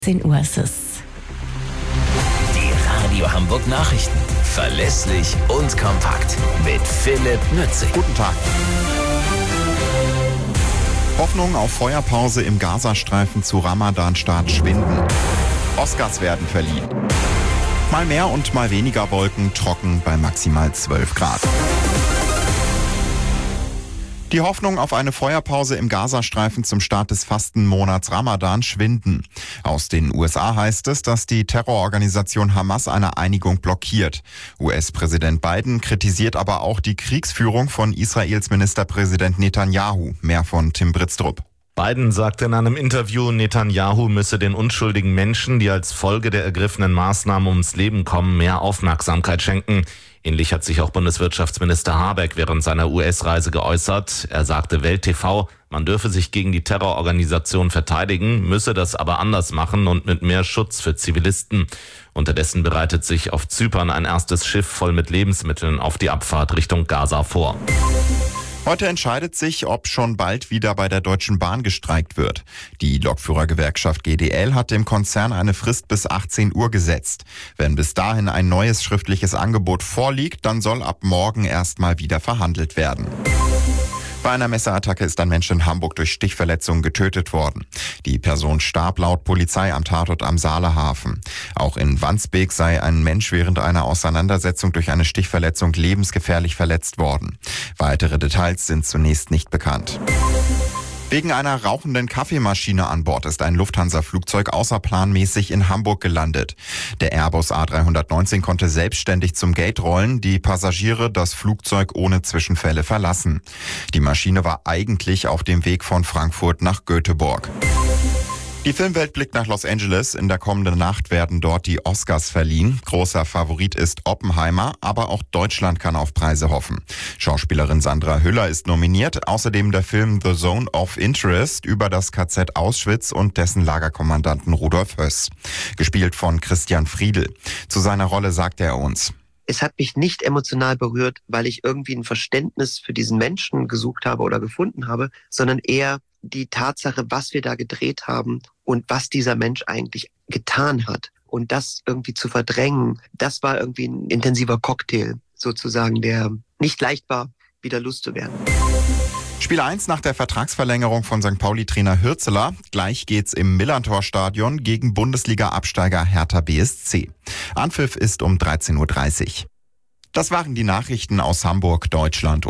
10 Uhr ist es. Die Radio Hamburg Nachrichten. Verlässlich und kompakt. Mit Philipp Nützig. Guten Tag. Hoffnung auf Feuerpause im Gazastreifen zu Ramadan-Start schwinden. Oscars werden verliehen. Mal mehr und mal weniger Wolken, trocken bei maximal 12 Grad. Die Hoffnung auf eine Feuerpause im Gazastreifen zum Start des Fastenmonats Ramadan schwinden. Aus den USA heißt es, dass die Terrororganisation Hamas eine Einigung blockiert. US-Präsident Biden kritisiert aber auch die Kriegsführung von Israels Ministerpräsident Netanyahu. Mehr von Tim Britztrup. Biden sagte in einem Interview, Netanyahu müsse den unschuldigen Menschen, die als Folge der ergriffenen Maßnahmen ums Leben kommen, mehr Aufmerksamkeit schenken. Ähnlich hat sich auch Bundeswirtschaftsminister Habeck während seiner US-Reise geäußert. Er sagte Welt TV, man dürfe sich gegen die Terrororganisation verteidigen, müsse das aber anders machen und mit mehr Schutz für Zivilisten. Unterdessen bereitet sich auf Zypern ein erstes Schiff voll mit Lebensmitteln auf die Abfahrt Richtung Gaza vor. Heute entscheidet sich, ob schon bald wieder bei der Deutschen Bahn gestreikt wird. Die Lokführergewerkschaft GDL hat dem Konzern eine Frist bis 18 Uhr gesetzt. Wenn bis dahin ein neues schriftliches Angebot vorliegt, dann soll ab morgen erstmal wieder verhandelt werden. Bei einer Messerattacke ist ein Mensch in Hamburg durch Stichverletzungen getötet worden. Die Person starb laut Polizei am Tatort am Saalehafen. Auch in Wandsbek sei ein Mensch während einer Auseinandersetzung durch eine Stichverletzung lebensgefährlich verletzt worden. Weitere Details sind zunächst nicht bekannt. Wegen einer rauchenden Kaffeemaschine an Bord ist ein Lufthansa-Flugzeug außerplanmäßig in Hamburg gelandet. Der Airbus A319 konnte selbstständig zum Gate rollen, die Passagiere das Flugzeug ohne Zwischenfälle verlassen. Die Maschine war eigentlich auf dem Weg von Frankfurt nach Göteborg. Die Filmwelt blickt nach Los Angeles. In der kommenden Nacht werden dort die Oscars verliehen. Großer Favorit ist Oppenheimer, aber auch Deutschland kann auf Preise hoffen. Schauspielerin Sandra Hüller ist nominiert. Außerdem der Film The Zone of Interest über das KZ Auschwitz und dessen Lagerkommandanten Rudolf Höss. Gespielt von Christian Friedl. Zu seiner Rolle sagte er uns: Es hat mich nicht emotional berührt, weil ich irgendwie ein Verständnis für diesen Menschen gesucht habe oder gefunden habe, sondern eher die Tatsache, was wir da gedreht haben und was dieser Mensch eigentlich getan hat. Und das irgendwie zu verdrängen, das war irgendwie ein intensiver Cocktail sozusagen, der nicht leicht war, wieder loszuwerden. Spiel 1 nach der Vertragsverlängerung von St. Pauli-Trainer Hürzeler. Gleich geht's im Millerntor-Stadion gegen Bundesliga-Absteiger Hertha BSC. Anpfiff ist um 13:30 Uhr. Das waren die Nachrichten aus Hamburg, Deutschland